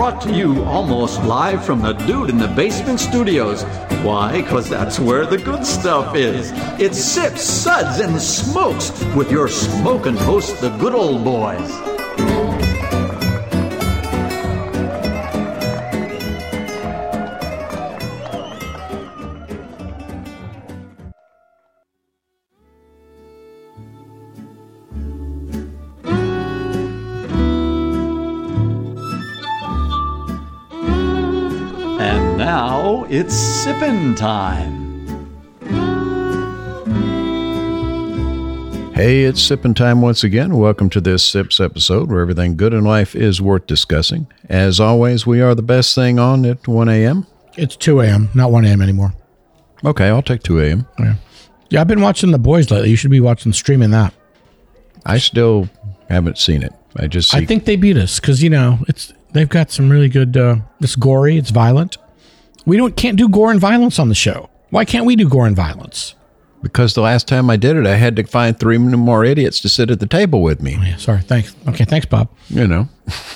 brought to you almost live from the Dude in the Basement studios. Why? Because that's where the good stuff is. It's Sips, Suds, and Smokes with your smoking host, the good old boys. Now it's sippin' time. Hey, it's sippin' time once again. Welcome to this Sips episode where everything good in life is worth discussing. As always, we are the best thing on at 1 a.m. It's 2 a.m., not 1 a.m. anymore. Okay, I'll take 2 a.m. Yeah, I've been watching The Boys lately. You should be streaming that. I still haven't seen it. I think they beat us because, they've got some really good, it's gory, it's violent. We can't do gore and violence on the show. Why can't we do gore and violence? Because the last time I did it, I had to find 3 more idiots to sit at the table with me. Oh, yeah, sorry. Thanks. Okay, thanks, Bob. I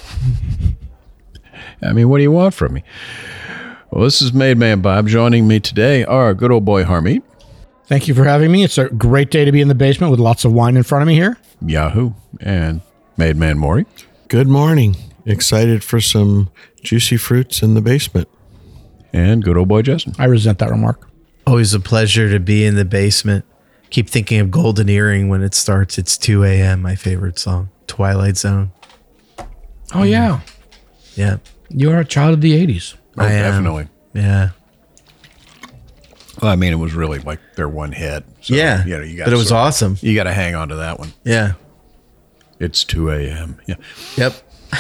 mean, what do you want from me? Well, this is Made Man Bob. Joining me today are good old boy Harmeet. Thank you for having me. It's a great day to be in the basement with lots of wine in front of me here. Yahoo. And Made Man Maury. Good morning. Excited for some juicy fruits in the basement. And good old boy Justin. I resent that remark. Always a pleasure to be in the basement. Keep thinking of Golden Earring when it starts. It's 2 a.m., my favorite song. Twilight Zone. Oh, yeah. Yeah. You are a child of the 80s. Oh, definitely. Yeah. Well, I mean, it was really like their one hit. So, yeah. You got but it was awesome. You got to hang on to that one. Yeah. It's 2 a.m. Yeah. Yep.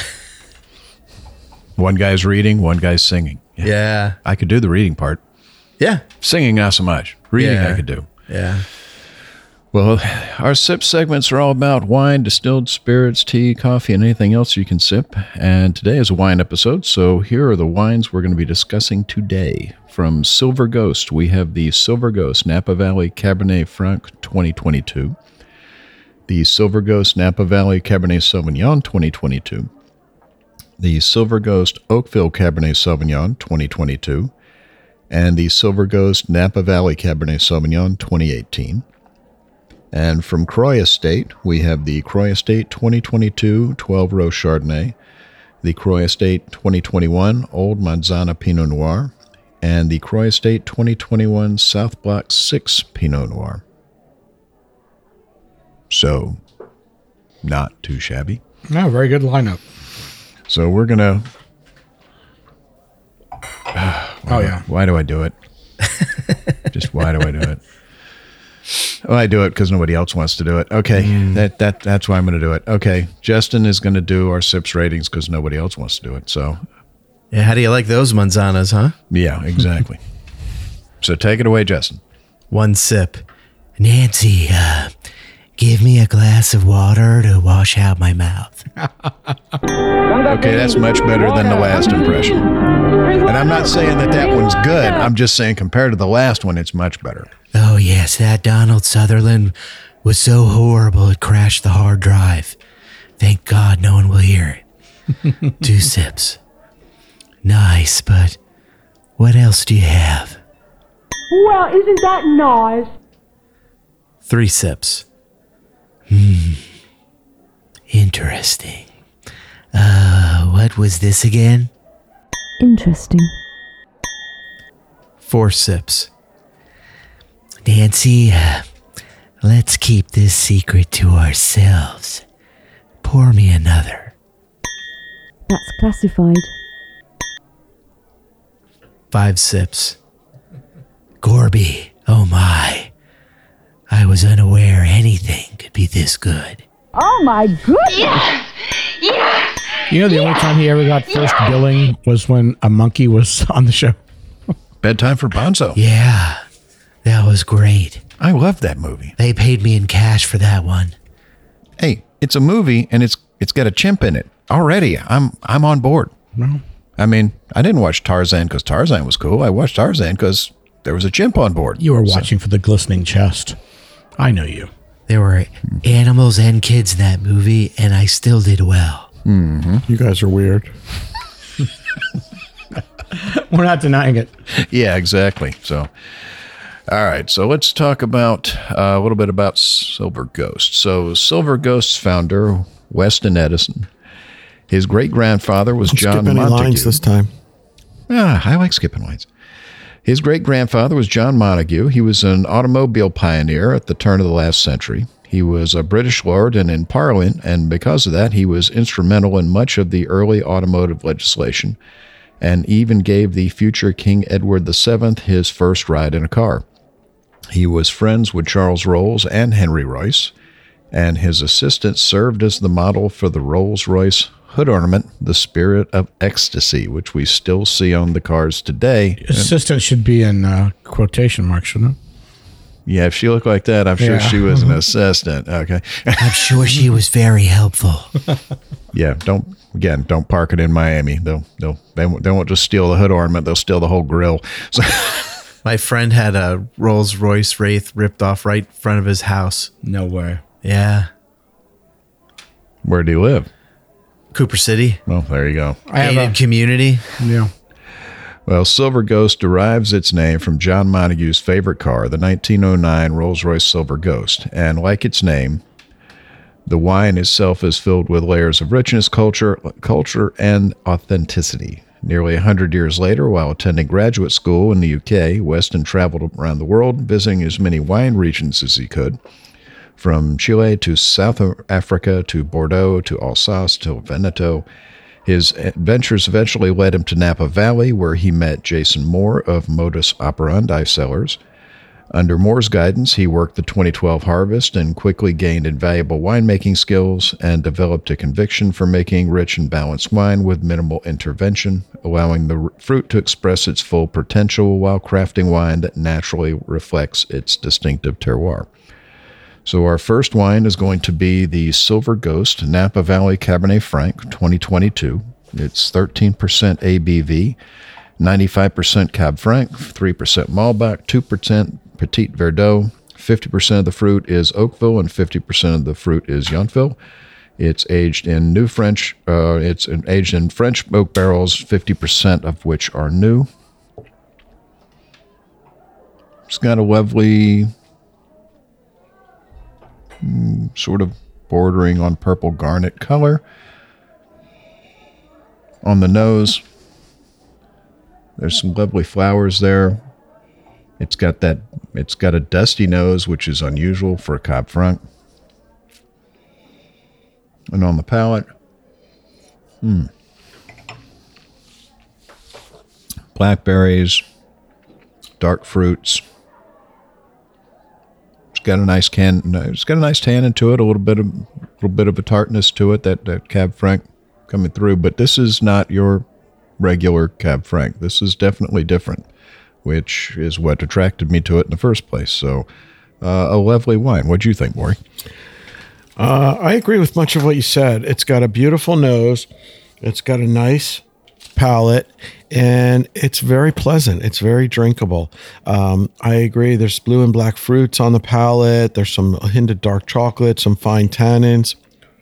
One guy's reading, one guy's singing. Yeah. I could do the reading part. Yeah. Singing, not so much. Reading, I could do. Yeah. Well, our sip segments are all about wine, distilled spirits, tea, coffee, and anything else you can sip. And today is a wine episode, so here are the wines we're going to be discussing today. From Silver Ghost, we have the Silver Ghost Napa Valley Cabernet Franc 2022, the Silver Ghost Napa Valley Cabernet Sauvignon 2022, the Silver Ghost Oakville Cabernet Sauvignon 2022, and the Silver Ghost Napa Valley Cabernet Sauvignon 2018. And from Croix Estate, we have the Croix Estate 2022 12-row Chardonnay, the Croix Estate 2021 Old Manzana Pinot Noir, and the Croix Estate 2021 South Block 6 Pinot Noir. So, not too shabby. No, very good lineup. So we're going to... Why do I do it? Just why do I do it? Well, I do it because nobody else wants to do it. Okay, that's why I'm going to do it. Okay, Justin is going to do our sips ratings because nobody else wants to do it. So, yeah, how do you like those manzanas, huh? Yeah, exactly. So take it away, Justin. 1 sip. Nancy, give me a glass of water to wash out my mouth. Okay, that's much better than the last impression. And I'm not saying that one's good. I'm just saying compared to the last one, it's much better. Oh, yes, that Donald Sutherland was so horrible it crashed the hard drive. Thank God no one will hear it. 2 sips. Nice, but what else do you have? Well, isn't that nice? 3 sips. Interesting. What was this again? Interesting. 4 sips. Nancy, let's keep this secret to ourselves. Pour me another. That's classified. 5 sips. Gorby, oh my. I was unaware anything could be this good. Oh my goodness! Yes! Yes! The only time he ever got first billing was when a monkey was on the show. Bedtime for Bonzo. Yeah, that was great. I love that movie. They paid me in cash for that one. Hey, it's a movie and it's got a chimp in it. Already, I'm on board. No. I mean, I didn't watch Tarzan because Tarzan was cool. I watched Tarzan because there was a chimp on board. You were watching for the glistening chest. I know you. There were animals and kids in that movie, and I still did well. Mm-hmm. You guys are weird. We're not denying it. Yeah, exactly. So, all right. So let's talk about a little bit about Silver Ghost. So Silver Ghost's founder, Weston Edison, his great-grandfather was John Skip any Montague. lines this time. I like skipping lines. His great-grandfather was John Montague. He was an automobile pioneer at the turn of the last century. He was a British lord and in Parliament, and because of that, he was instrumental in much of the early automotive legislation, and even gave the future King Edward VII his first ride in a car. He was friends with Charles Rolls and Henry Royce, and his assistant served as the model for the Rolls-Royce hood ornament, the Spirit of Ecstasy, which we still see on the cars today. Assistant should be in quotation marks, shouldn't it? Yeah, if she looked like that, I'm sure she was an assistant. Okay. I'm sure she was very helpful. Yeah, don't park it in Miami. They won't just steal the hood ornament, they'll steal the whole grill. So, My friend had a Rolls-Royce Wraith ripped off right in front of his house. No way. Yeah. where do you live? Cooper City. Well, there you go. I have Gated community. Yeah. Well, Silver Ghost derives its name from John Montague's favorite car, the 1909 Rolls-Royce Silver Ghost. And like its name, the wine itself is filled with layers of richness, culture, and authenticity. Nearly 100 years later, while attending graduate school in the UK, Weston traveled around the world, visiting as many wine regions as he could, from Chile to South Africa to Bordeaux to Alsace to Veneto. His adventures eventually led him to Napa Valley, where he met Jason Moore of Modus Operandi Cellars. Under Moore's guidance, he worked the 2012 harvest and quickly gained invaluable winemaking skills and developed a conviction for making rich and balanced wine with minimal intervention, allowing the fruit to express its full potential while crafting wine that naturally reflects its distinctive terroir. So our first wine is going to be the Silver Ghost Napa Valley Cabernet Franc 2022. It's 13% ABV, 95% Cab Franc, 3% Malbec, 2% Petit Verdot. 50% of the fruit is Oakville and 50% of the fruit is Yountville. It's aged in French oak barrels, 50% of which are new. It's got a lovely sort of bordering on purple garnet color. On the nose, there's some lovely flowers there. It's got a dusty nose, which is unusual for a Cab Franc. And on the palate, blackberries, dark fruits. It's got a nice tannin to it, a little bit of a tartness to it, that Cab Franc coming through. But this is not your regular Cab Franc. This is definitely different, which is what attracted me to it in the first place. So, a lovely wine. What do you think, Maury? I agree with much of what you said. It's got a beautiful nose. It's got a nice palate, and it's very pleasant. It's very drinkable. I agree. There's blue and black fruits on the palate. There's a hint of dark chocolate, some fine tannins.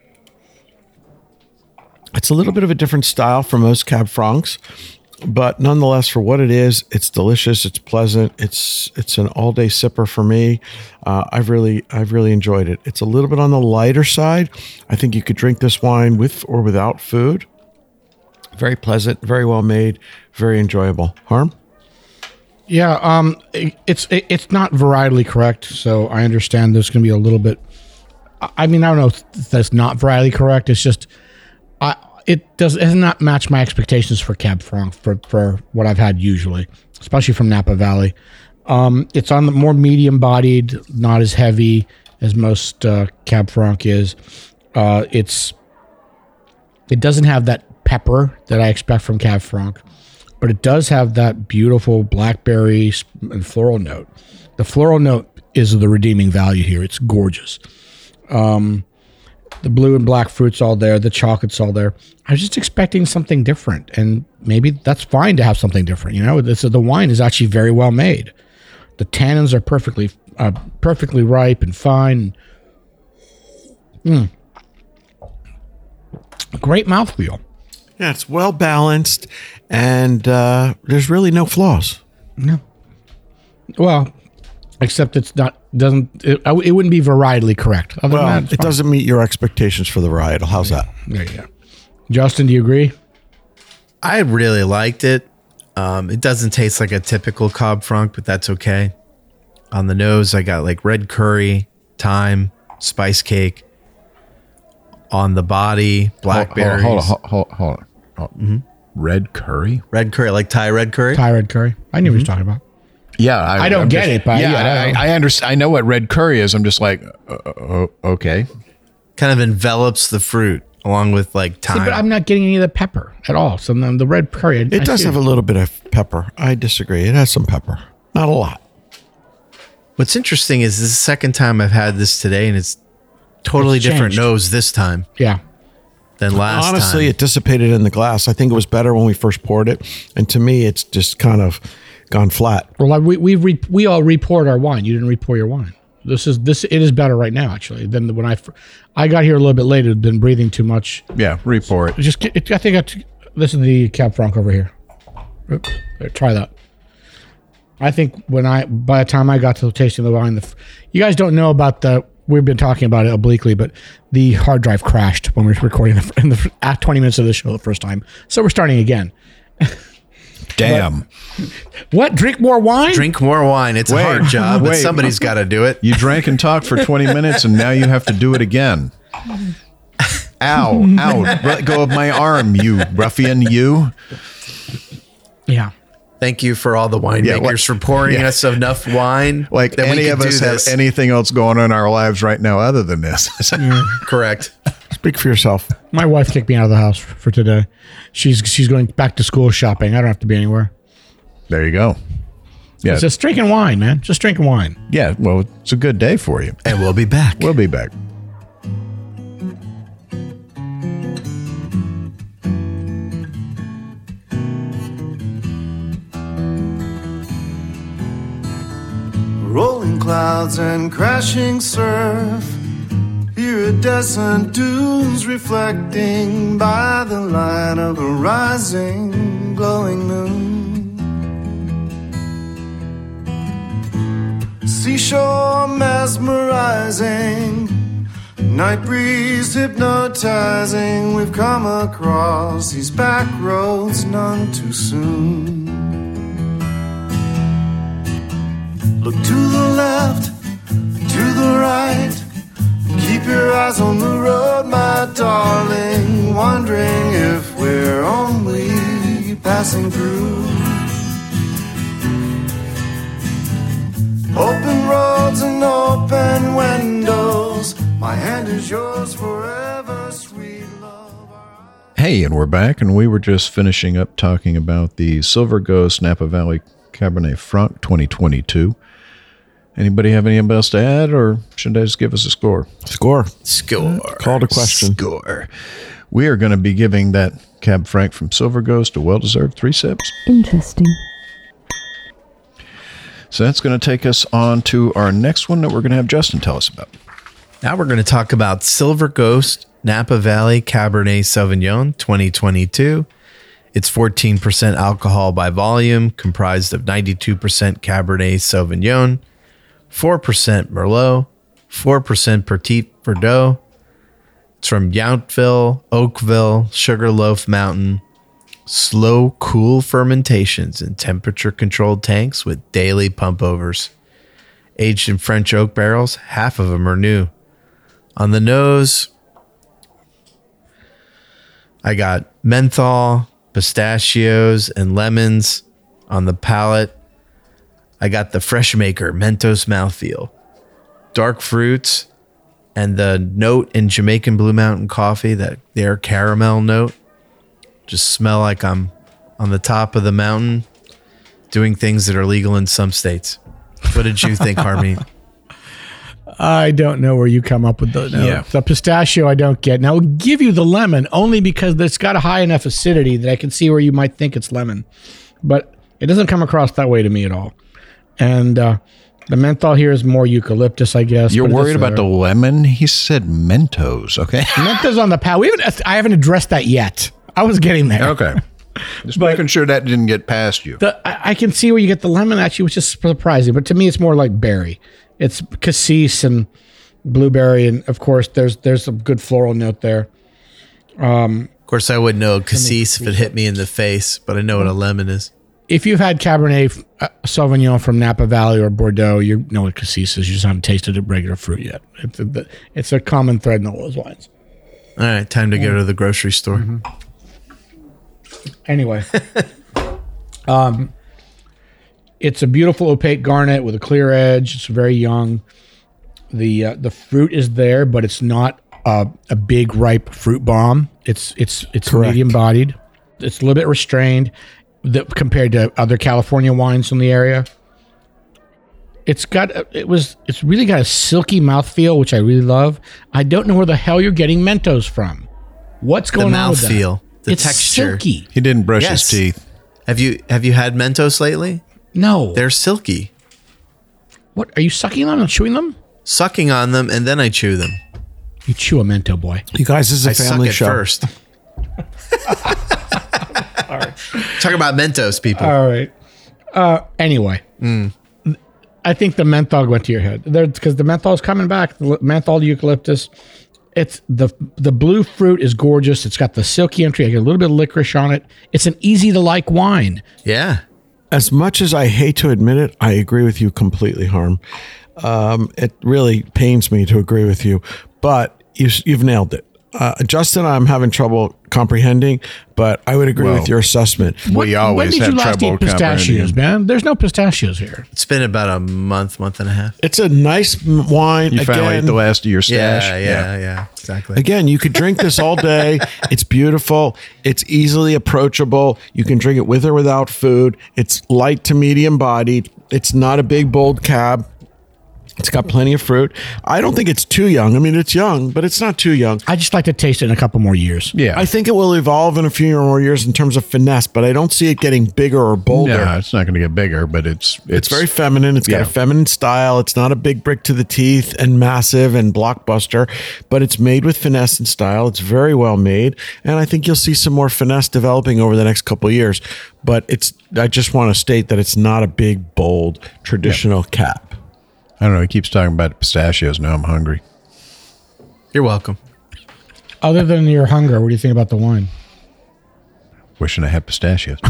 It's a little bit of a different style from most Cab Francs, but nonetheless, for what it is, it's delicious. It's pleasant. It's an all-day sipper for me. I've really enjoyed it. It's a little bit on the lighter side. I think you could drink this wine with or without food. Very pleasant, very well made, very enjoyable. Harm? Yeah, it's not varietally correct, so I understand there's going to be a little bit. I mean, I don't know if that's not varietally correct. It's just it has not matched my expectations for Cab Franc for what I've had usually, especially from Napa Valley. It's on the more medium bodied, not as heavy as most Cab Franc is. It doesn't have that pepper that I expect from Cab Franc, but it does have that beautiful blackberry and floral note. The floral note is the redeeming value here. It's gorgeous. The blue and black fruit's all there. The chocolate's all there. I was just expecting something different, and maybe that's fine to have something different. You know, the wine is actually very well made. The tannins are perfectly ripe and fine. Great mouthfeel. Yeah, it's well balanced, and there's really no flaws. No. Well, except it wouldn't be varietally correct. Other than that, it's It fine. doesn't meet your expectations for the varietal. How's that? There you go. Justin, do you agree? I really liked it. It doesn't taste like a typical Cab Franc, but that's okay. On the nose, I got like red curry, thyme, spice cake. On the body, blackberries. Hold on. Red curry? Red curry, like Thai red curry. Thai red curry. I knew what he was talking about. Yeah, I don't get it, but yeah, I understand. I know what red curry is. I'm just like, okay. Kind of envelops the fruit along with like See, thyme. but I'm not getting any of the pepper at all. So the red curry. It does have a little bit of pepper. I disagree. It has some pepper. Not a lot. What's interesting is this is the second time I've had this today, and it's totally It's different changed. nose this time Yeah. than last Honestly, time. it dissipated in the glass. I think it was better when we first poured it. And to me, it's just kind of gone flat. Well, we all repoured our wine. You didn't repour your wine. It is better right now actually than when I got here a little bit late. It had been breathing too much. Yeah, report. This is the Cab Franc over here. Oops. There, try that. I think by the time I got to tasting the wine, you guys don't know about we've been talking about it obliquely, but the hard drive crashed when we were recording in the 20 minutes of the show the first time. So we're starting again. Damn. What? Drink more wine? Drink more wine. It's a hard job, but somebody's got to do it. You drank and talked for 20 minutes, and now you have to do it again. Ow. Let go of my arm, you ruffian, you. Yeah. Thank you for all the winemakers for pouring us enough wine. Like that any we of could us do have this. anything else going on in our lives right now other than this. Correct. Speak for yourself. My wife kicked me out of the house for today. She's going back to school shopping. I don't have to be anywhere. There you go. Yeah. It's just drinking wine, man. Just drinking wine. Yeah. Well, it's a good day for you. And we'll be back. We'll be back. Rolling clouds and crashing surf. Iridescent dunes reflecting by the light of a rising, glowing moon. Seashore mesmerizing, night breeze hypnotizing. We've come across these back roads none too soon. Look to the left, to the right. Keep your eyes on the road, my darling. Wondering if we're only passing through. Open roads and open windows. My hand is yours forever, sweet love. Hey, and we're back, and we were just finishing up talking about the Silver Ghost Napa Valley Cabernet Franc 2022. Anybody have anything else to add, or should I just give us a score? Score. Call to question. Score. We are going to be giving that Cab Franc from Silver Ghost a well-deserved 3 sips. Interesting. So that's going to take us on to our next one that we're going to have Justin tell us about. Now we're going to talk about Silver Ghost Napa Valley Cabernet Sauvignon 2022. It's 14% alcohol by volume, comprised of 92% Cabernet Sauvignon, 4% Merlot, 4% Petit Verdot. It's from Yountville, Oakville, Sugarloaf Mountain. Slow, cool fermentations in temperature-controlled tanks with daily pump-overs. Aged in French oak barrels, half of them are new. On the nose, I got menthol, pistachios, and lemons. On the palate, I got the Fresh Maker Mentos mouthfeel, dark fruits, and the note in Jamaican Blue Mountain coffee, their caramel note. Just smell like I'm on the top of the mountain doing things that are legal in some states. What did you think, Harmeet? I don't know where you come up with the Yeah. The pistachio I don't get. Now, I'll give you the lemon only because it's got a high enough acidity that I can see where you might think it's lemon. But it doesn't come across that way to me at all. And the menthol here is more eucalyptus, I guess. You're but worried it's about the lemon? He said Mentos, okay? Mentos on the palate. I haven't addressed that yet. I was getting there. Okay. Just making sure that didn't get past you. I can see where you get the lemon actually, which is surprising, but to me it's more like berry. It's cassis and blueberry, and of course there's a good floral note there. Of course, I wouldn't know cassis if it hit me in the face, but I know what a lemon is. If you've had Cabernet Sauvignon from Napa Valley or Bordeaux, you know what cassis is. You just haven't tasted a regular fruit yet. It's a common thread in all those wines. All right, time to go to the grocery store. Anyway, it's a beautiful opaque garnet with a clear edge. It's very young. The fruit is there, but it's not a big ripe fruit bomb. It's medium bodied. It's a little bit restrained compared to other California wines from the area. It's really got a silky mouthfeel, which I really love. I don't know where the hell you're getting Mentos from. What's going on with that? The mouthfeel, the it's texture. Silky. He didn't brush Yes. his teeth. Have you had Mentos lately? No. They're silky. What are you sucking on and chewing them? Sucking on them and then I chew them. You chew a Mento, boy. You guys, this is a I suck family it show. first. Talk about Mentos, people. All right. Anyway, I think the menthol went to your head because the menthol is coming back. The menthol eucalyptus. It's the blue fruit is gorgeous. It's got the silky entry. I get a little bit of licorice on it. It's an easy to like wine. Yeah. As much as I hate to admit it, I agree with you completely, Harm. It really pains me to agree with you, but you've nailed it. Justin, I'm having trouble comprehending, but I would agree with your assessment. We always when did have you last trouble eat pistachios, comprehending. man? There's no pistachios here. It's been about a month and a half. It's a nice wine. You finally ate the last of your stash. Yeah, exactly. Again, you could drink this all day. It's beautiful. It's easily approachable. You can drink it with or without food. It's light to medium bodied. It's not a big, bold cab. It's got plenty of fruit. I don't think it's too young. I mean, it's young, but it's not too young. I just like to taste it in a couple more years. Yeah. I think it will evolve in a few more years in terms of finesse, but I don't see it getting bigger or bolder. No, it's not going to get bigger, but it's Very feminine. It's got a feminine style. It's not a big brick to the teeth and massive and blockbuster, but it's made with finesse and style. It's very well made, and I think you'll see some more finesse developing over the next couple of years. But I just want to state that it's not a big, bold, traditional cap. I don't know. He keeps talking about pistachios. Now I'm hungry. You're welcome. Other than your hunger, what do you think about the wine? Wishing I had pistachios.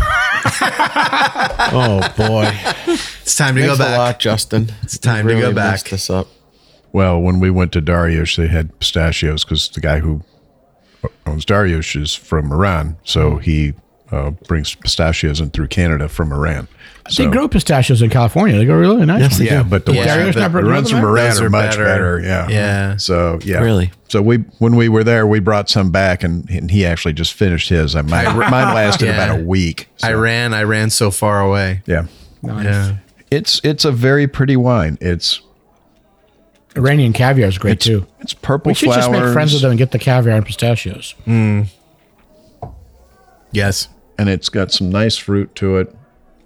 Oh boy, It's time to thanks go a back. lot, Justin. It's time to go back. Messed this up. Well, when we went to Dariush, they had pistachios because the guy who owns Dariush is from Iran. So he brings pistachios in through Canada from Iran. They grow pistachios in California. They grow really nice. Yes, they Yeah, do. but the Dariush ones never the runs grown from them? Iran Those are are much better. better. Yeah. Yeah. So yeah. Really? So when we were there, we brought some back, and he actually just finished his. Mine lasted Yeah. about a week. So, I ran so far away. Yeah. Nice. Yeah. It's a very pretty wine. It's Iranian caviar is great too. it's purple We should flowers. just make friends with them and get the caviar and pistachios. Yes. And it's got some nice fruit to it.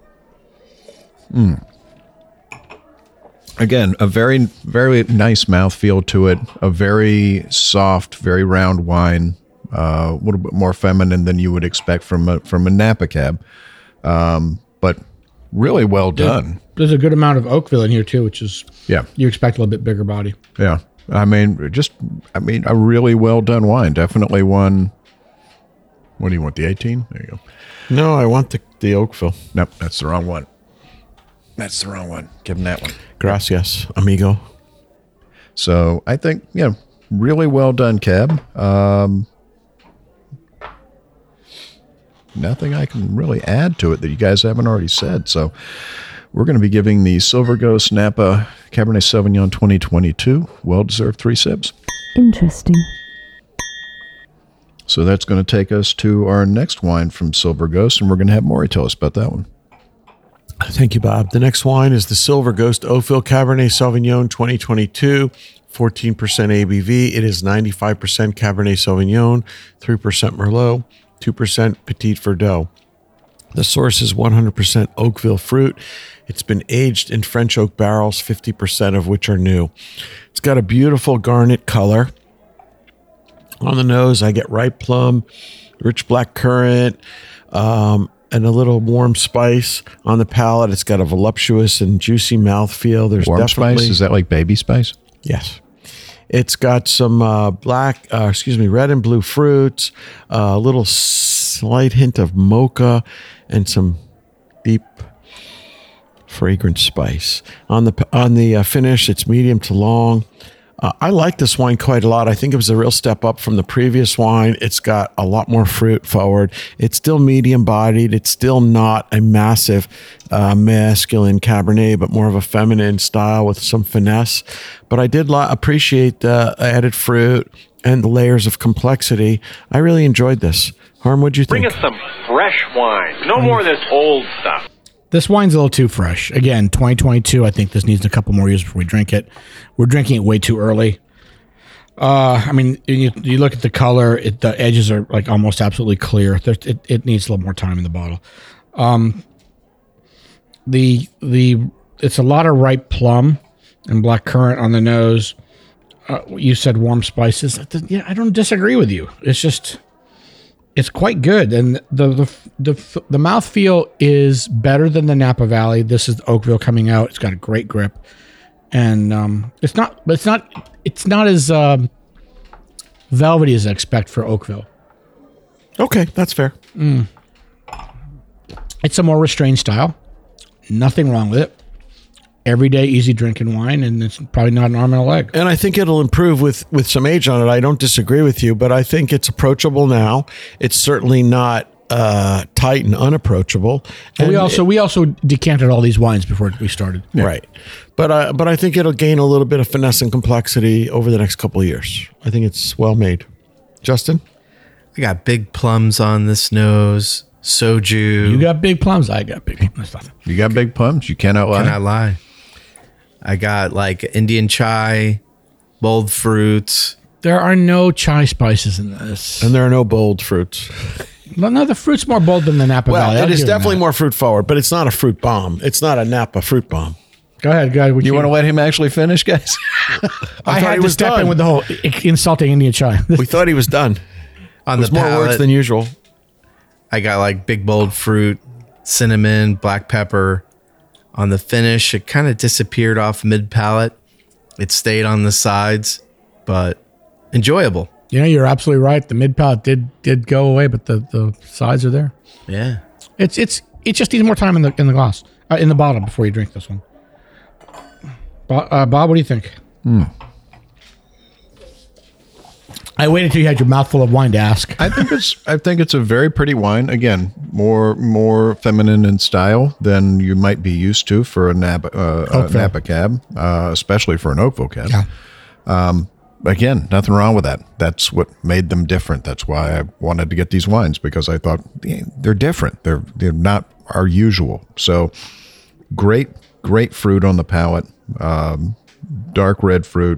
Again, a very, very nice mouthfeel to it. A very soft, very round wine. A little bit more feminine than you would expect from a Napa cab. But really well done. There's a good amount of Oakville in here too, which is Yeah. you expect a little bit bigger body. Yeah. I mean, a really well done wine. Definitely one. What do you want? The 18? There you go. No, I want the Oakville. Nope, that's the wrong one. That's the wrong one. Give him that one. Gracias, amigo. So I think, really well done, cab. Nothing I can really add to it that you guys haven't already said. So we're going to be giving the Silver Ghost Napa Cabernet Sauvignon 2022 well-deserved 3 sips. Interesting. So that's going to take us to our next wine from Silver Ghost, and we're going to have Maury tell us about that one. Thank you, Bob. The next wine is the Silver Ghost Ophel Cabernet Sauvignon 2022, 14% ABV. It is 95% Cabernet Sauvignon, 3% Merlot, 2% Petit Verdot. The source is 100% Oakville fruit. It's been aged in French oak barrels, 50% of which are new. It's got a beautiful garnet color. On the nose, I get ripe plum, rich black currant, and a little warm spice on the palate. It's got a voluptuous and juicy mouthfeel. There's Warm definitely spice? Is that like baby spice? yes. It's got some red and blue fruits, a little slight hint of mocha, and some deep fragrant spice. On the finish, it's medium to long. I like this wine quite a lot. I think it was a real step up from the previous wine. It's got a lot more fruit forward. It's still medium bodied. It's still not a massive masculine Cabernet, but more of a feminine style with some finesse. But I did appreciate the added fruit and the layers of complexity. I really enjoyed this. Harm, what'd you think? Bring us some fresh wine. No more of this old stuff. This wine's a little too fresh. Again, 2022. I think this needs a couple more years before we drink it. We're drinking it way too early. I mean, you look at the color. The edges are like almost absolutely clear. It needs a little more time in the bottle. It's a lot of ripe plum and black currant on the nose. You said warm spices. Yeah, I don't disagree with you. It's quite good, and the mouthfeel is better than the Napa Valley. This is Oakville coming out. It's got a great grip, and it's not as velvety as I expect for Oakville. Okay, that's fair. It's a more restrained style. Nothing wrong with it. Everyday easy drinking wine, and it's probably not an arm and a leg. And I think it'll improve with some age on it. I don't disagree with you, but I think it's approachable now. It's certainly not tight and unapproachable. And we also decanted all these wines before we started. Yeah. Right. But I think it'll gain a little bit of finesse and complexity over the next couple of years. I think it's well made. Justin? I got big plums on this nose. Soju. You got big plums. I got big plums. You got big plums. You cannot lie. Cannot lie. I got like Indian chai, bold fruits. There are no chai spices in this. And there are no bold fruits. No, the fruit's more bold than the Napa Valley. Well, it is definitely more fruit forward, but it's not a fruit bomb. It's not a Napa fruit bomb. Go ahead, guys. You want to let him actually finish, guys? I had to step in with the whole insulting Indian chai. We thought he was done. On There's the more palate, words than usual. I got like big bold fruit, cinnamon, black pepper. On the finish, it kind of disappeared off mid palate. It stayed on the sides, but enjoyable. You know, you're absolutely right. The mid palate did go away, but the sides are there. Yeah, it just needs more time in the glass, in the bottle before you drink this one. Bob, what do you think? I waited until you had your mouth full of wine to ask. I think it's a very pretty wine. Again, more feminine in style than you might be used to for a Napa cab, especially for an Oakville cab. Yeah. Again, nothing wrong with that. That's what made them different. That's why I wanted to get these wines, because I thought they're different. They're not our usual. So great fruit on the palate, dark red fruit.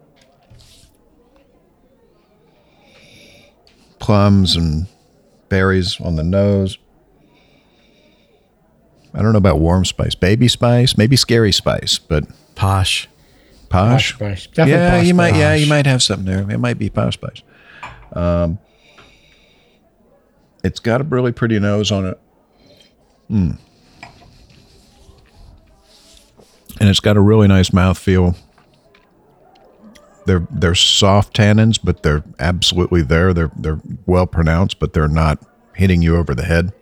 Plums and berries on the nose. I don't know about warm spice, baby spice, maybe scary spice, but posh. Spice. Definitely Yeah, posh you might. spice. Yeah, you might have something there. It might be posh spice. It's got a really pretty nose on it. And it's got a really nice mouthfeel. They're soft tannins, but they're absolutely there. They're well pronounced, but they're not hitting you over the head.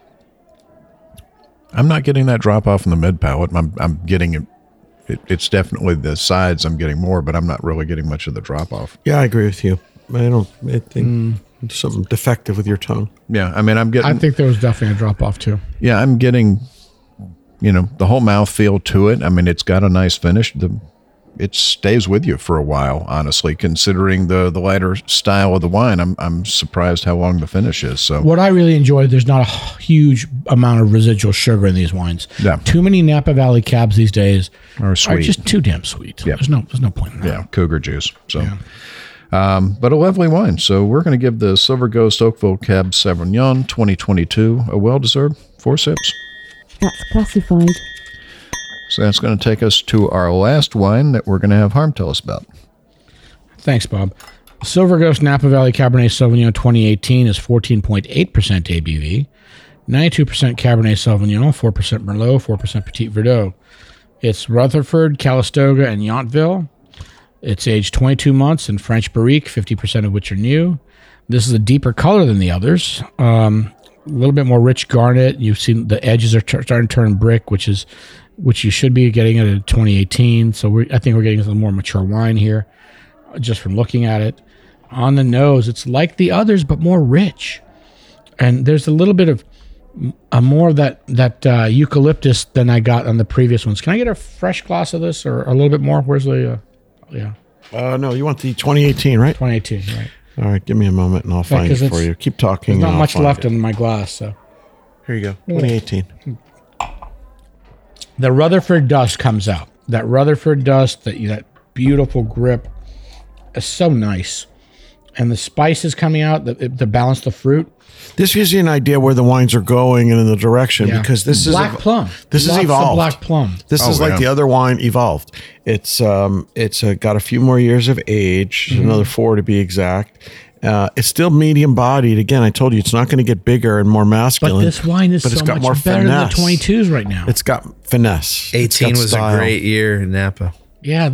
I'm not getting that drop off in the mid palate. I'm getting it. It's definitely the sides. I'm getting more, but I'm not really getting much of the drop off. Yeah, I agree with you. I think there's something defective with your tongue. Yeah, I mean, I think there was definitely a drop off too. Yeah, I'm getting, the whole mouthfeel to it. I mean, it's got a nice finish. It stays with you for a while, honestly, considering the lighter style of the wine. I'm surprised how long the finish is. So What I really enjoy, there's not a huge amount of residual sugar in these wines. Yeah. Too many Napa Valley cabs these days Are sweet. just too damn sweet. Yeah. There's no point in that. yeah, cougar juice. So, but a lovely wine. So we're going to give the Silver Ghost Oakville Cab Sauvignon 2022 a well-deserved 4 sips. That's classified. So that's going to take us to our last wine that we're going to have Harm tell us about. Thanks, Bob. Silver Ghost Napa Valley Cabernet Sauvignon 2018 is 14.8% ABV, 92% Cabernet Sauvignon, 4% Merlot, 4% Petit Verdot. It's Rutherford, Calistoga, and Yountville. It's aged 22 months in French Barrique, 50% of which are new. This is a deeper color than the others. A little bit more rich garnet. You've seen the edges are starting to turn brick, which you should be getting at a 2018. So I think we're getting a little more mature wine here, just from looking at it. On the nose, it's like the others, but more rich. And there's a little bit of more of that eucalyptus than I got on the previous ones. Can I get a fresh glass of this or a little bit more? Where's the, No, you want the 2018, right? 2018, right. All right, give me a moment and I'll find it for you. Keep talking. There's not much left in my glass, so. Here you go, 2018. The Rutherford dust comes out. That Rutherford dust, that beautiful grip, is so nice. And the spices coming out to balance the fruit. This gives you an idea where the wines are going and in the direction because this black is plum. This Lots is evolved. Of black plum. This is like the other wine evolved. It's got a few more years of age, another 4 to be exact. It's still medium bodied. Again, I told you it's not going to get bigger and more masculine. But this wine is it's so got much more better finesse. than the 22s right now. It's got finesse. 18 was a great year in Napa. Yeah,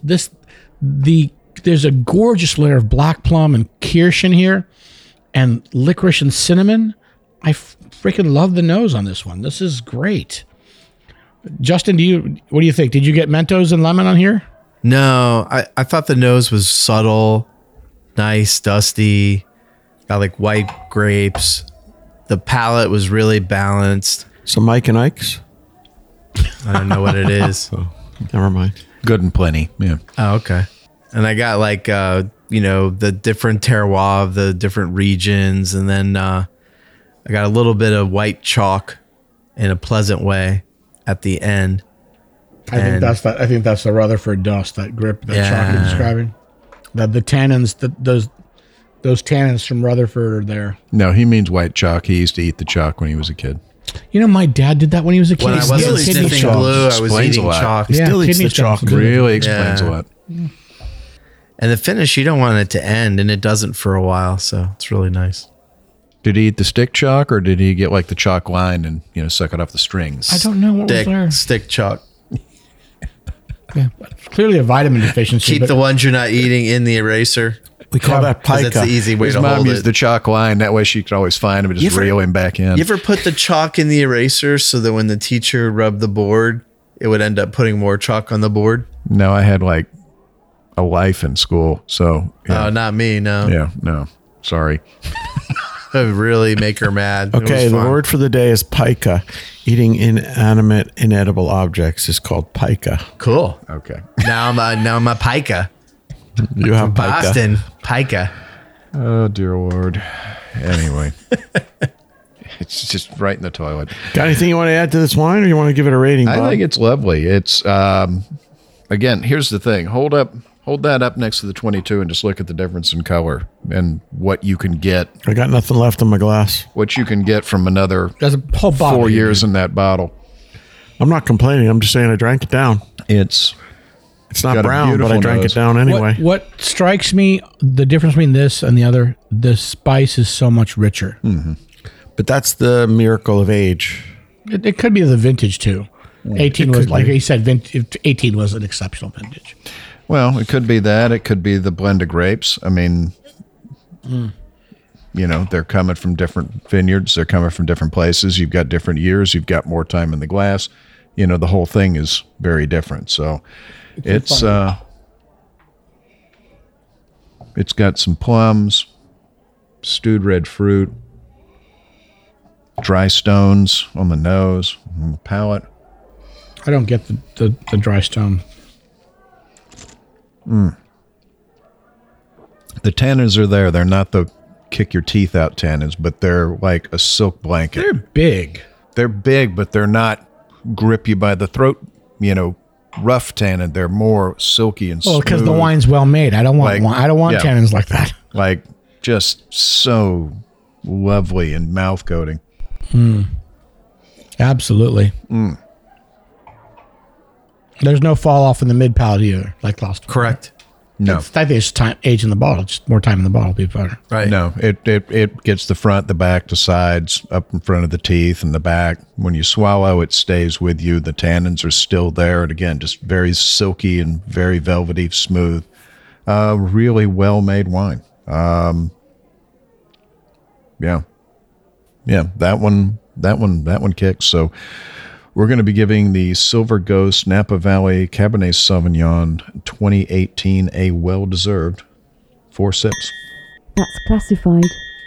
there's a gorgeous layer of black plum and kirsch in here, and licorice and cinnamon. I freaking love the nose on this one. This is great. Justin, what do you think? Did you get Mentos and lemon on here? No, I thought the nose was subtle, nice, dusty, got like white grapes. The palate was really balanced. So Mike and Ike's? I don't know what it is. Never mind. Good and plenty. Yeah. Oh, okay. And I got like, the different terroir of the different regions. And then I got a little bit of white chalk in a pleasant way at the end. I think that's the Rutherford dust, that grip that chalk you're describing. The tannins, those tannins from Rutherford are there. No, he means white chalk. He used to eat the chalk when he was a kid. You know, my dad did that when he was a kid. When I wasn't sniffing glue, I was Explains a eating lot. chalk. He still eats the chalk. Really explains a lot. And the finish, you don't want it to end, and it doesn't for a while, so it's really nice. Did he eat the stick chalk, or did he get like the chalk line and suck it off the strings? I don't know what was there. Stick chalk. Yeah, clearly a vitamin deficiency. Keep but the ones you're not eating in the eraser. We call that Because pica. it's the easy way His to mom hold used it. the chalk line. That way she could always find him and just reel him back in. You ever put the chalk in the eraser so that when the teacher rubbed the board, it would end up putting more chalk on the board? No, I had like a life in school. So, Oh, not me, no. yeah, no, sorry. It would really make her mad. It Okay, was the fun. word for the day is pica. Eating inanimate, inedible objects is called pica. Cool. Okay. Now I'm a pica. You have pica. Boston, pica. Oh, dear Lord. Anyway, it's just right in the toilet. Got anything you want to add to this wine, or you want to give it a rating, Bob? I think it's lovely. It's, again, here's the thing. Hold that up next to the 22 and just look at the difference in color and what you can get. I got nothing left in my glass. What you can get from another there's a whole bottle 4 here, years in that bottle. I'm not complaining. I'm just saying I drank it down. It's not got a brown, but I beautiful drank nose. it down anyway. What strikes me, the difference between this and the other, the spice is so much richer. But that's the miracle of age. It could be the vintage too. 18 was, could like be. he said, 18 was an exceptional vintage. Well, it could be that. It could be the blend of grapes. I mean, they're coming from different vineyards. They're coming from different places. You've got different years. You've got more time in the glass. The whole thing is very different. So it's got some plums, stewed red fruit, dry stones on the nose, on the palate. I don't get the dry stone. The tannins are there. They're not the kick your teeth out tannins, but they're like a silk blanket. They're big. They're big, but they're not grip you by the throat, rough tannin. They're more silky and Well, because the smooth. wine's well made. I don't want Like, I don't want yeah. tannins like that. Like just so lovely and mouth coating. Absolutely. There's no fall off in the mid palate either, like last one. Correct. No. I think it's time age in the bottle. Just more time in the bottle would be better. Right. No, it gets the front, the back, the sides, up in front of the teeth and the back. When you swallow, it stays with you. The tannins are still there. And again, just very silky and very velvety, smooth. Really well-made wine. Yeah, that one kicks. So we're going to be giving the Silver Ghost Napa Valley Cabernet Sauvignon 2018 a well-deserved 4 sips. That's classified.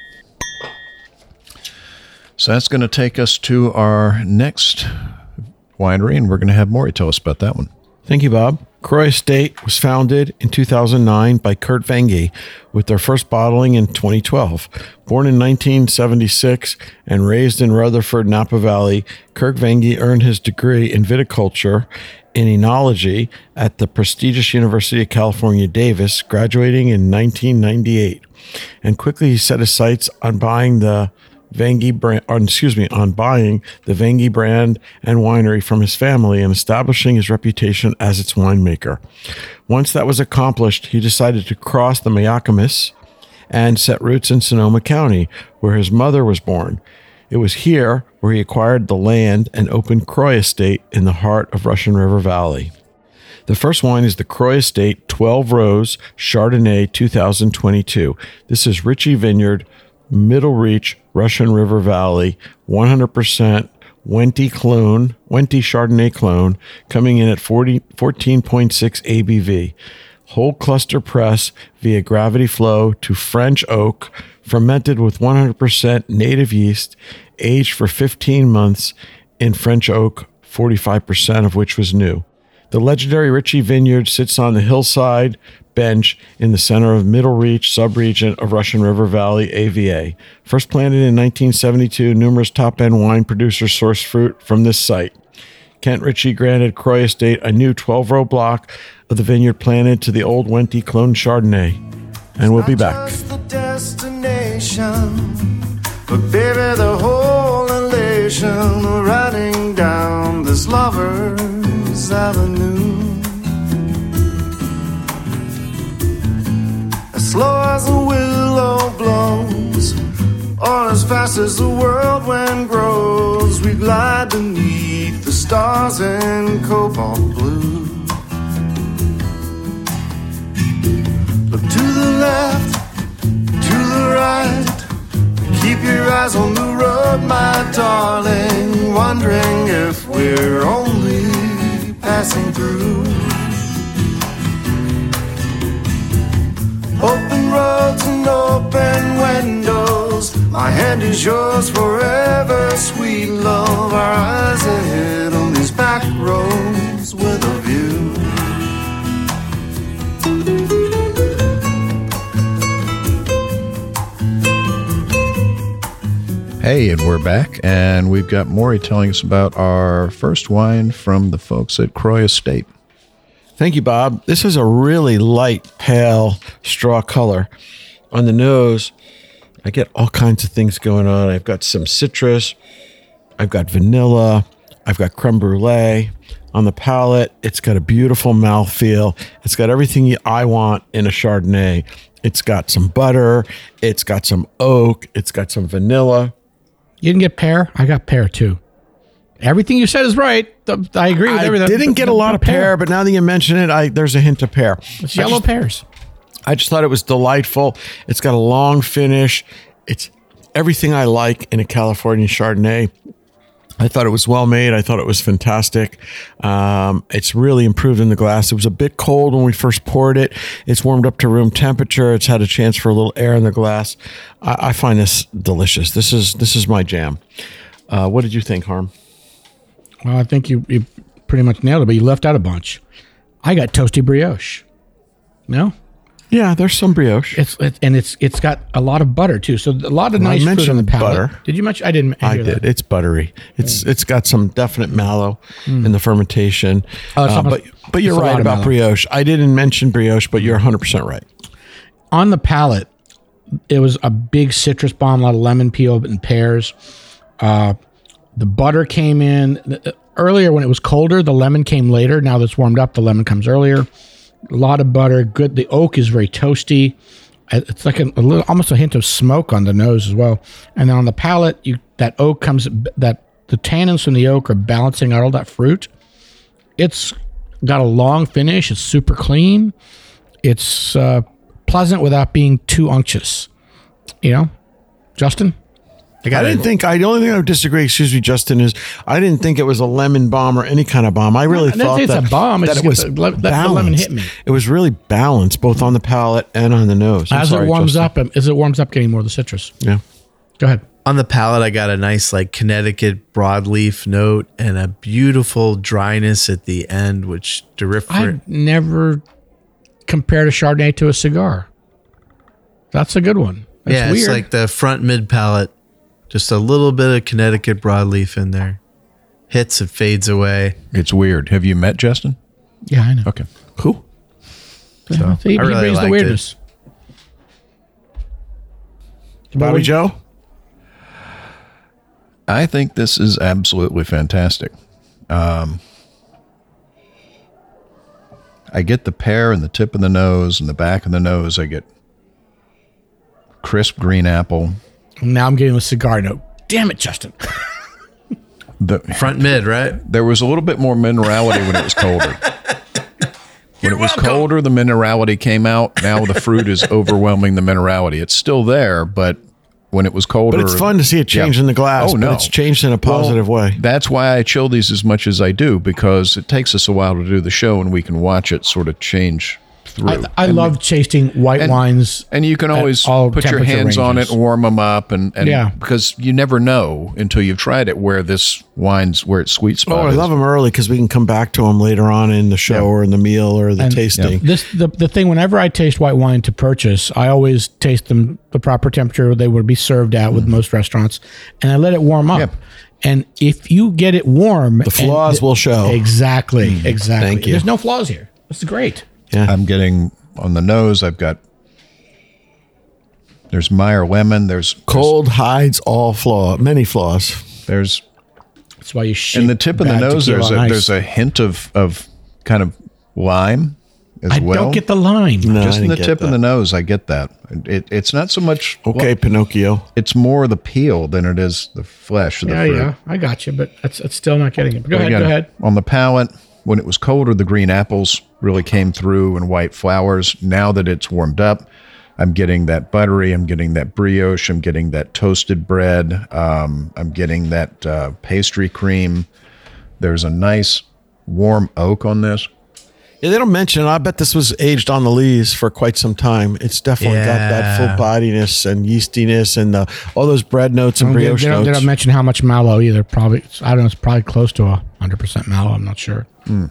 So that's going to take us to our next winery, and we're going to have Maury tell us about that one. Thank you, Bob. Croix Estate was founded in 2009 by Kurt Vange, with their first bottling in 2012. Born in 1976 and raised in Rutherford, Napa Valley, Kurt Vange earned his degree in viticulture in enology at the prestigious University of California, Davis, graduating in 1998. And quickly he set his sights on buying the Vange brand, on buying the Vange brand and winery from his family and establishing his reputation as its winemaker. Once that was accomplished, he decided to cross the Mayacamas and set roots in Sonoma County, where his mother was born. It was here where he acquired the land and opened Croix Estate in the heart of Russian River Valley. The first wine is the Croix Estate 12 Rose Chardonnay 2022. This is Ritchie Vineyard, Middle Reach, Russian River Valley, 100% Wente Chardonnay clone, coming in at 14.6 ABV. Whole cluster press via gravity flow to French oak, fermented with 100% native yeast, aged for 15 months in French oak, 45% of which was new. The legendary Ritchie Vineyard sits on the hillside bench in the center of Middle Reach subregion of Russian River Valley, AVA. First planted in 1972, numerous top-end wine producers sourced fruit from this site. Kent Ritchie granted Croix Estate a new 12-row block of the vineyard planted to the old Wente clone Chardonnay. And we'll be back. Just the destination, but baby, the whole elation of riding down this lover's avenue. As slow as a willow blows, or as fast as the whirlwind grows, we glide beneath the stars in cobalt blue. Look to the left, to the right, keep your eyes on the road, my darling, wondering if we're only passing through. Open roads and open windows, my hand is yours forever, sweet love. Our eyes ahead on these back roads with a view. Hey, and we're back, and we've got Maury telling us about our first wine from the folks at Croix Estate. Thank you, Bob. This is a really light, pale straw color. On the nose, I get all kinds of things going on. I've got some citrus. I've got vanilla. I've got creme brulee. On the palate, it's got a beautiful mouthfeel. It's got everything I want in a Chardonnay. It's got some butter. It's got some oak. It's got some vanilla. You didn't get pear? I got pear too. Everything you said is right. I agree with everything. I didn't get a lot of pear, but now that you mention it, there's a hint of pear. It's yellow pears. I just thought it was delightful. It's got a long finish. It's everything I like in a California Chardonnay. I thought it was well made. I thought it was fantastic. It's really improved in the glass. It was a bit cold when we first poured it. It's warmed up to room temperature. It's had a chance for a little air in the glass. I find this delicious. This is my jam. What did you think, Harm? Well, I think you pretty much nailed it, but you left out a bunch. I got toasty brioche. No? Yeah, there's some brioche. It's got a lot of butter too. So a lot of nice fruit on the palate. Butter. Did you mention? I didn't. I did. That. It's buttery. It's got some definite mallow in the fermentation. But you're right about brioche. I didn't mention brioche, but you're 100% right. On the palate, it was a big citrus bomb, a lot of lemon peel and pears. The butter came in earlier when it was colder. The lemon came later. Now that's warmed up, the lemon comes earlier. a lot of butter. Good. The oak is very toasty. It's like a little, almost a hint of smoke on the nose as well. And then on the palate, that oak comes, that the tannins from the oak are balancing out all that fruit. It's got a long finish. It's super clean. It's pleasant without being too unctuous. You know, Justin? The only thing I would disagree, excuse me, Justin, is I didn't think it was a lemon bomb or any kind of bomb. I really thought it's that a bomb. that It's it was the balanced. lemon hit me. It was really balanced, both on the palate and on the nose. As it warms up, getting more of the citrus. Yeah. Go ahead. On the palate, I got a nice like Connecticut broadleaf note and a beautiful dryness at the end, which I've never compared a Chardonnay to a cigar. That's a good one. That's yeah, weird. it's like the front mid palate, just a little bit of Connecticut broadleaf in there. Hits, it fades away. It's weird. Have you met Justin? Yeah, I know. Okay. Cool. So, he I really brings the liked weirdness. Bobby Joe? I think this is absolutely fantastic. I get the pear in the tip of the nose and the back of the nose. I get crisp green apple. Now I'm getting a cigar note. Damn it, Justin. The Front mid, right? There was a little bit more minerality when it was colder. When it was colder, the minerality came out. Now the fruit is overwhelming the minerality. It's still there, but when it was colder... But it's fun to see it change in the glass. Oh, no. But it's changed in a positive way. That's why I chill these as much as I do, because it takes us a while to do the show, and we can watch it sort of change through. I love tasting white wines. And you can always all put your temperature hands on it ranges. and warm them up, and Yeah. because you never know until you've tried it where its sweet spot Oh, I is. love them early because we can come back to them later on in the show or in the meal or the tasting. The thing, whenever I taste white wine to purchase, I always taste them the proper temperature they would be served at with most restaurants, and I let it warm up. Yep. And if you get it warm, The flaws will show. Exactly. Thank you. There's no flaws here. This is great. Yeah. I'm getting on the nose. There's Meyer lemon. There's Cold hides all many flaws. There's That's why you shake in the tip of the bad nose. tequila on ice. There's a hint of kind of lime as I well. don't get the lime. No, Just I in the didn't tip get of the that. nose, I get that. It's not so much. Okay, Pinocchio. It's more the peel than it is the flesh of the fruit. Yeah, I got you, but it's still not getting it. But go But ahead. again, on the palate, when it was colder, the green apples really came through and white flowers. Now that it's warmed up, I'm getting that buttery. I'm getting that brioche. I'm getting that toasted bread. I'm getting that pastry cream. There's a nice warm oak on this. Yeah, they don't mention. I bet this was aged on the lees for quite some time. It's definitely got that full bodiness and yeastiness and all those bread notes and brioche they notes. don't mention how much mallow either. Probably, I don't know. It's probably close to 100% mallow. I'm not sure.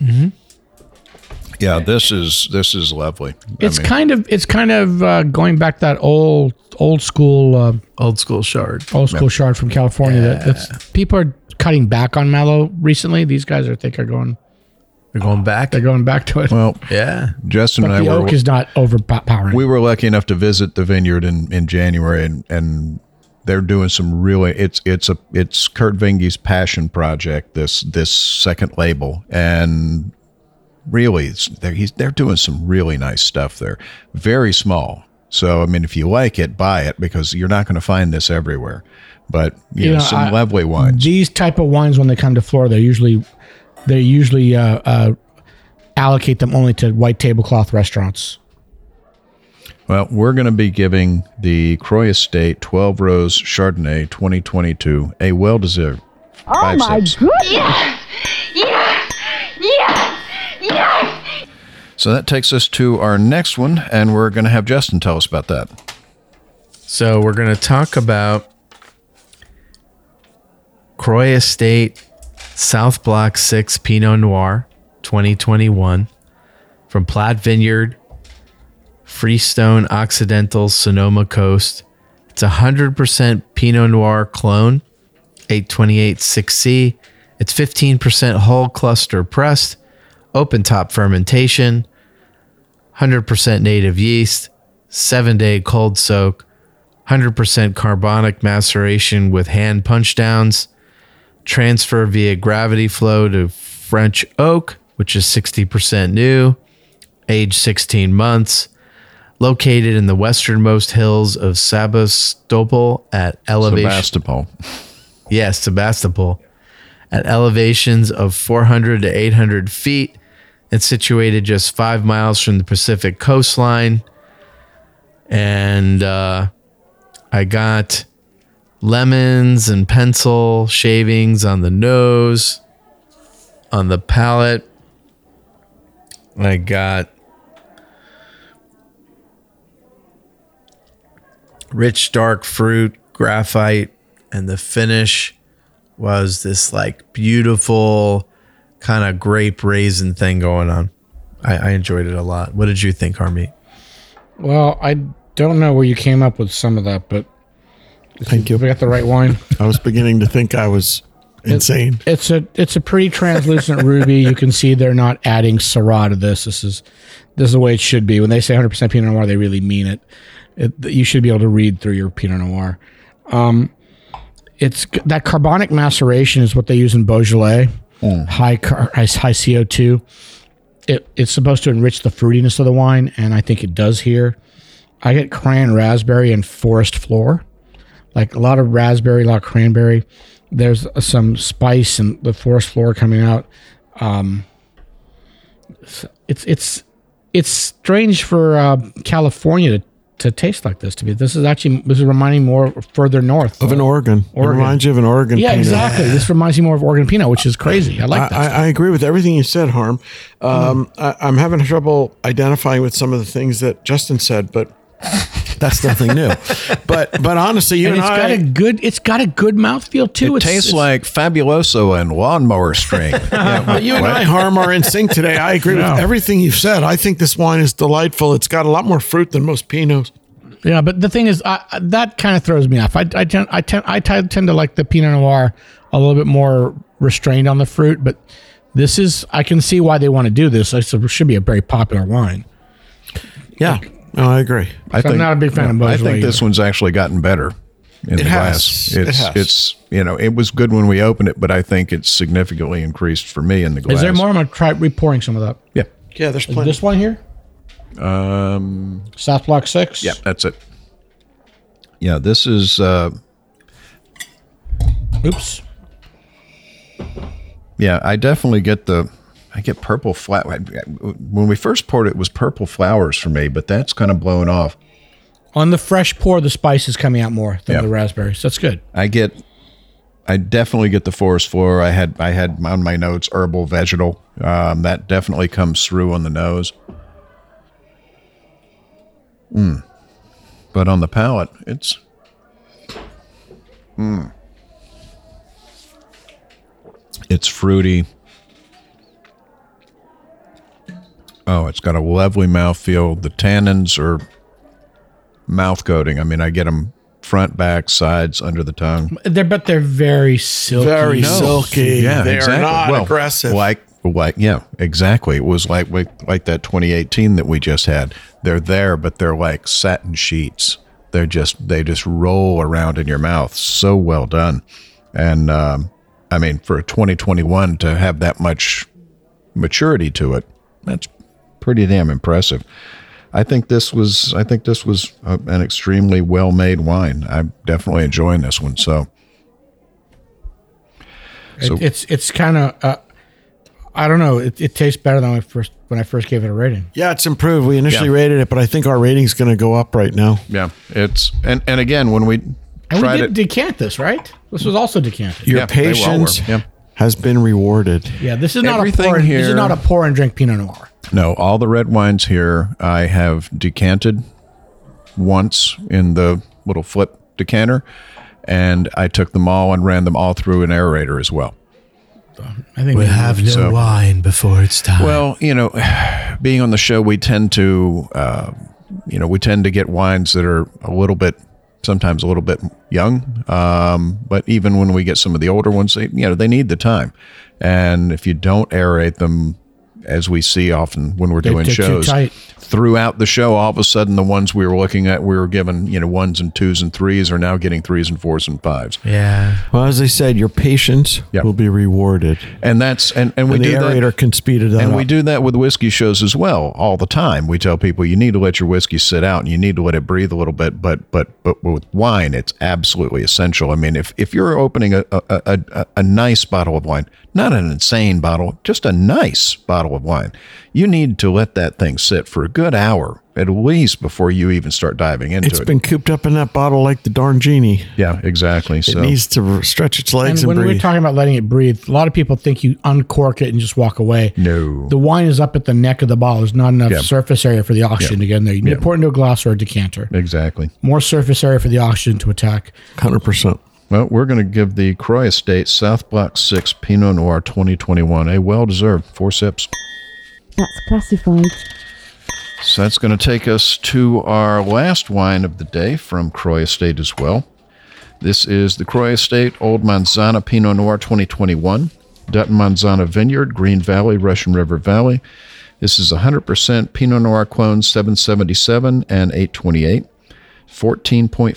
Yeah, this is lovely. It's kind of going back to that old school Chard. Chard from California. That's people are cutting back on mallow recently. These guys, I think, are going. They're going back. They're going back to it. Well, Yeah. Justin but and the I oak is not overpowering. we were lucky enough to visit the vineyard in January, and they're doing some really. It's Kurt Vinge's passion project. This second label, and really, they're doing some really nice stuff there. Very small. So I mean, if you like it, buy it, because you're not going to find this everywhere. But you know, some lovely wines. These type of wines, when they come to Florida, they usually allocate them only to white tablecloth restaurants. Well, we're going to be giving the Croix Estate 12 Rose Chardonnay 2022 a well-deserved 5 sips. goodness! Yes! So that takes us to our next one, and we're going to have Justin tell us about that. So we're going to talk about Croix Estate South Block 6 Pinot Noir 2021 from Platt Vineyard, Freestone Occidental, Sonoma Coast. It's 100% Pinot Noir clone, 828 6C. It's 15% whole cluster pressed, open top fermentation, 100% native yeast, 7-day cold soak, 100% carbonic maceration with hand punch downs, transfer via gravity flow to French oak, which is 60% new, age 16 months, located in the westernmost hills of Sebastopol at elevation. Sebastopol. Yes, Sebastopol. At elevations of 400 to 800 feet. It's situated just 5 miles from the Pacific coastline. And I got lemons and pencil shavings on the nose, on the palate. I got rich dark fruit, graphite, and the finish was this like beautiful kind of grape raisin thing going on. I enjoyed it a lot. What did you think, Harmeet? Well, I don't know where you came up with some of that, but Thank you. We got the right wine. I was beginning to think I was insane. It's a pretty translucent ruby. You can see they're not adding Syrah to this. This is the way it should be. When they say 100% Pinot Noir, they really mean it. You should be able to read through your Pinot Noir. It's that carbonic maceration is what they use in Beaujolais. High CO2. It's supposed to enrich the fruitiness of the wine, and I think it does here. I get cran raspberry and forest floor, like a lot of raspberry, a lot of cranberry. There's some spice and the forest floor coming out. It's strange for California to taste like this to me. This is reminding more further north Of an Oregon. It reminds you of an Oregon Yeah, Pinot. exactly. This reminds me more of Oregon Pinot, which is crazy. I like that. I agree with everything you said, Harm. I'm having trouble identifying with some of the things that Justin said, but that's nothing new. But honestly, and it's got a good mouthfeel too. It tastes like Fabuloso and lawnmower string. But you and I, Harm, are in sync today. I agree with everything you've said. I think this wine is delightful. It's got a lot more fruit than most Pinots. Yeah, but the thing is, that kind of throws me off. I tend to like the Pinot Noir a little bit more restrained on the fruit, but I can see why they want to do this. It should be a very popular wine. Yeah. No, I agree. I'm not a big fan of Beaujolais. I think this one's actually gotten better in the glass. It's it was good when we opened it, but I think it's significantly increased for me in the glass. Is there more? I'm going to try repouring some of that. Yeah. Yeah, there's Is plenty. this one here? South Block 6? Yeah, that's it. Yeah, this is Oops. yeah, I definitely get purple flower. When we first poured it, it was purple flowers for me, but that's kind of blown off. On the fresh pour, the spice is coming out more than the raspberries. That's good. I definitely get the forest floor. I had on my notes herbal, vegetal. That definitely comes through on the nose. But on the palate, it's it's fruity. Oh, it's got a lovely mouthfeel. The tannins are mouth coating. I mean, I get them front, back, sides, under the tongue. But they're very silky. Very silky. Yeah, they exactly. are not aggressive. Like, yeah, exactly. It was like that 2018 that we just had. They're there, but they're like satin sheets. They just roll around in your mouth. So well done. And I mean, for 2021 to have that much maturity to it, that's pretty damn impressive. I think this was an extremely well-made wine. I'm definitely enjoying this one. So it's kind of I don't know. It tastes better than when I first gave it a rating. Yeah, it's improved. We initially rated it, but I think our rating's going to go up right now. yeah, it's and again when we tried it, decant this, right? This was also decanted. Your Yeah, they all were. patience Yeah. has been rewarded. Yeah, this is not Everything This here- is not a pour and drink Pinot Noir. No, all the red wines here I have decanted once in the little flip decanter, and I took them all and ran them all through an aerator as well. I think We have no wine before it's time. Well, being on the show, we tend to, get wines that are sometimes a little bit young. But even when we get some of the older ones, they need the time. And if you don't aerate them, as we see often when we're doing they're too shows, tight. throughout the show, all of a sudden, the ones we were looking at, we were given, 1s and 2s and 3s are now getting 3s and 4s and 5s. Yeah. Well, as I said, your patience will be rewarded. And that's, and we the do aerator that. can speed it up. And we do that with whiskey shows as well, all the time. We tell people you need to let your whiskey sit out and you need to let it breathe a little bit. But with wine, it's absolutely essential. I mean, if you're opening a nice bottle of wine, not an insane bottle, just a nice bottle of wine, you need to let that thing sit for a good hour at least before you even start diving into it. It's been cooped up in that bottle like the darn genie. Yeah, exactly. It needs to stretch its legs and when breathe. we're talking about letting it breathe, a lot of people think you uncork it and just walk away. No. The wine is up at the neck of the bottle. There's not enough surface area for the oxygen to get in there. You need to pour it into a glass or a decanter. Exactly. More surface area for the oxygen to attack. 100%. Well, we're going to give the Croix Estate South Block 6 Pinot Noir 2021 a well-deserved 4 sips. That's classified. So that's going to take us to our last wine of the day from Croix Estate as well. This is the Croix Estate Old Manzana Pinot Noir 2021, Dutton Manzana Vineyard, Green Valley, Russian River Valley. This is 100% Pinot Noir clone 777 and 828, 14.5%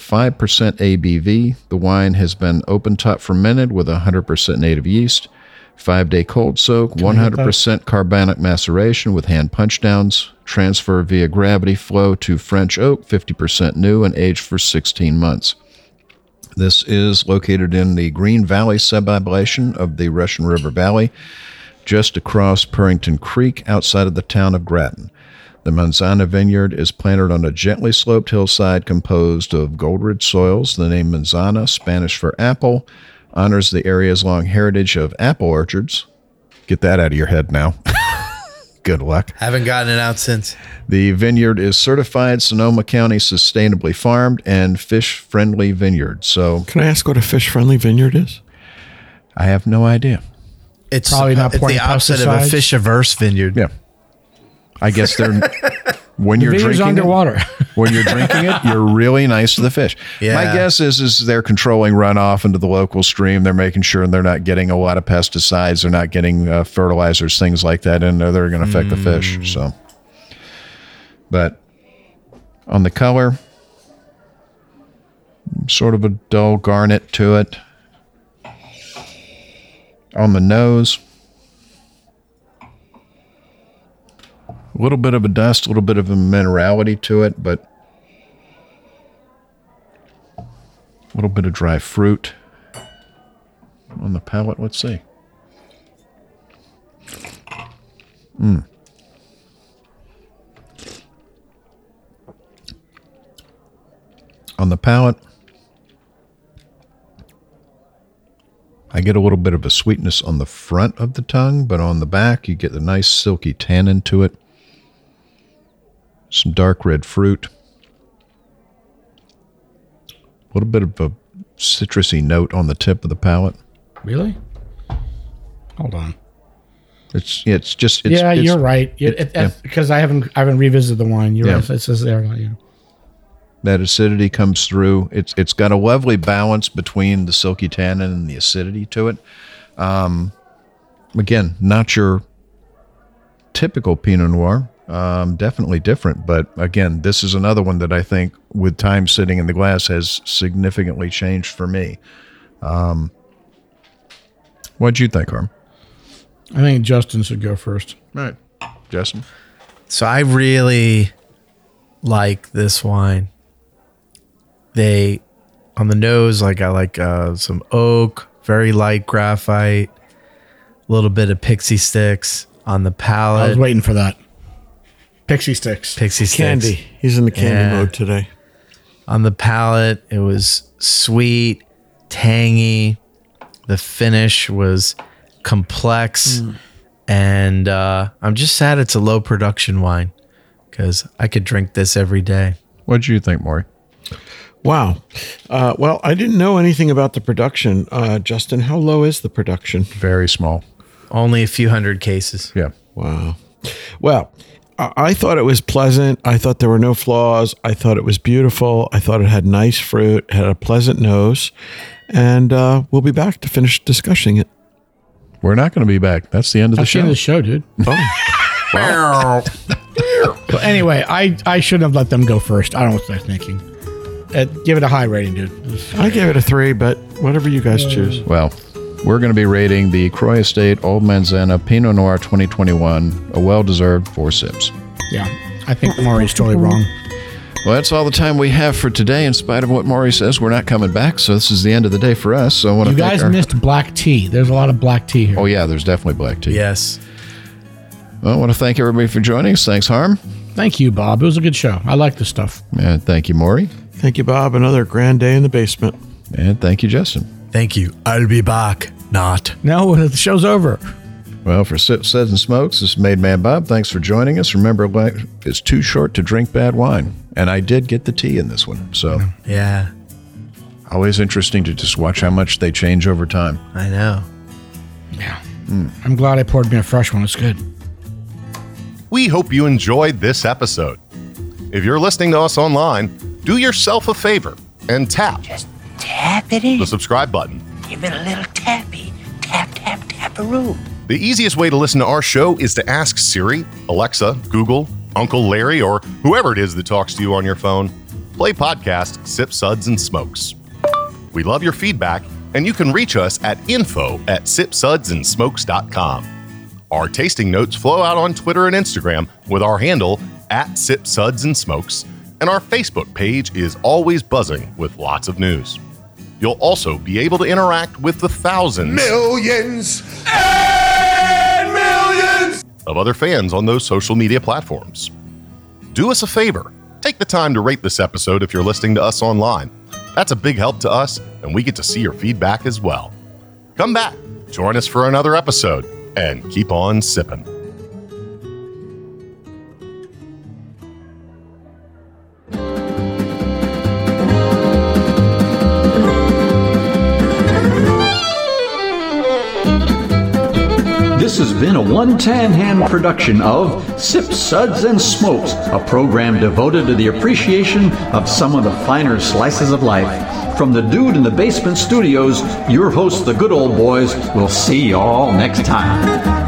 ABV. The wine has been open top fermented with 100% native yeast, 5-day cold soak, 100% carbonic maceration with hand punch downs, transfer via gravity flow to French oak, 50% new and aged for 16 months. This is located in the Green Valley subappellation of the Russian River Valley, just across Purrington Creek outside of the town of Grattan. The Manzana Vineyard is planted on a gently sloped hillside composed of gold-rich soils. The name Manzana, Spanish for apple, honors the area's long heritage of apple orchards. Get that out of your head now. Good luck. Haven't gotten it out since. The vineyard is certified Sonoma County sustainably farmed and fish-friendly vineyard. So, can I ask what a fish-friendly vineyard is? I have no idea. It's probably not it's the opposite of a fish-averse vineyard. Yeah. I guess they're when you're drinking underwater. When you're drinking it, you're really nice to the fish. Yeah. My guess is they're controlling runoff into the local stream. They're making sure they're not getting a lot of pesticides. They're not getting fertilizers, things like that, and they're going to affect the fish. So, but on the color, sort of a dull garnet to it. On the nose, a little bit of a dust, a little bit of a minerality to it, but a little bit of dry fruit. On the palate, let's see. On the palate, I get a little bit of a sweetness on the front of the tongue, but on the back, you get the nice silky tannin to it. Some dark red fruit. A little bit of a citrusy note on the tip of the palate. Really? Hold on. It's you're right. Because I haven't revisited the wine. You're right. It says there. Yeah. That acidity comes through. It's got a lovely balance between the silky tannin and the acidity to it. Again, not your typical Pinot Noir. Definitely different, but again, this is another one that I think, with time sitting in the glass, has significantly changed for me. What'd you think, Harm? I think Justin should go first. All right, Justin. So I really like this wine. On the nose, I like some oak, very light graphite, a little bit of pixie sticks. On the palate, I was waiting for that. Pixie sticks. Candy. He's in the candy mode today. On the palate, it was sweet, tangy. The finish was complex. And I'm just sad it's a low production wine because I could drink this every day. What do you think, Maury? Wow. Well, I didn't know anything about the production. Justin, how low is the production? Very small. Only a few hundred cases. Yeah. Wow. Well, I thought it was pleasant. I thought there were no flaws. I thought it was beautiful. I thought it had nice fruit, had a pleasant nose. And we'll be back to finish discussing it. We're not going to be back. That's the end of the show. That's the end of the show, dude. Oh. Wow. beer. But anyway, I shouldn't have let them go first. I don't know what they're thinking. Give it a high rating, dude. I gave it a 3, but whatever you guys choose. Well, we're going to be rating the Croix Estate Old Manzana Pinot Noir 2021 a well-deserved 4 sips. Yeah, I think Maury's totally wrong. Well, that's all the time we have for today. In spite of what Maury says, we're not coming back, so this is the end of the day for us. So I want to You guys missed black tea. There's a lot of black tea here. Oh, yeah, there's definitely black tea. Yes. Well, I want to thank everybody for joining us. Thanks, Harm. Thank you, Bob. It was a good show. I like this stuff. And thank you, Maury. Thank you, Bob. Another grand day in the basement. And thank you, Justin. Thank you. I'll be back. Not. No, the show's over. Well, for Sips, Suds, and Smokes, this is Made Man Bob. Thanks for joining us. Remember, life is too short to drink bad wine. And I did get the tea in this one. So, Yeah, always interesting to just watch how much they change over time. I know. Yeah. I'm glad I poured me a fresh one. It's good. We hope you enjoyed this episode. If you're listening to us online, do yourself a favor and tap Tap it in. the subscribe button. Give it a little tappy. Tap, tap, tap-a-roo. The easiest way to listen to our show is to ask Siri, Alexa, Google, Uncle Larry, or whoever it is that talks to you on your phone. Play podcast Sip, Suds, and Smokes. We love your feedback, and you can reach us at info@sipsudsandsmokes.com. Our tasting notes flow out on Twitter and Instagram with our handle @SipSudsAndSmokes, and our Facebook page is always buzzing with lots of news. You'll also be able to interact with the thousands Millions and millions of other fans on those social media platforms. Do us a favor. Take the time to rate this episode if you're listening to us online. That's a big help to us, and we get to see your feedback as well. Come back, join us for another episode, and keep on sipping. This has been a One Tan Hand production of Sips, Suds, and Smokes, a program devoted to the appreciation of some of the finer slices of life. From the Dude in the Basement Studios, your hosts, the Good Old Boys, will see you all next time.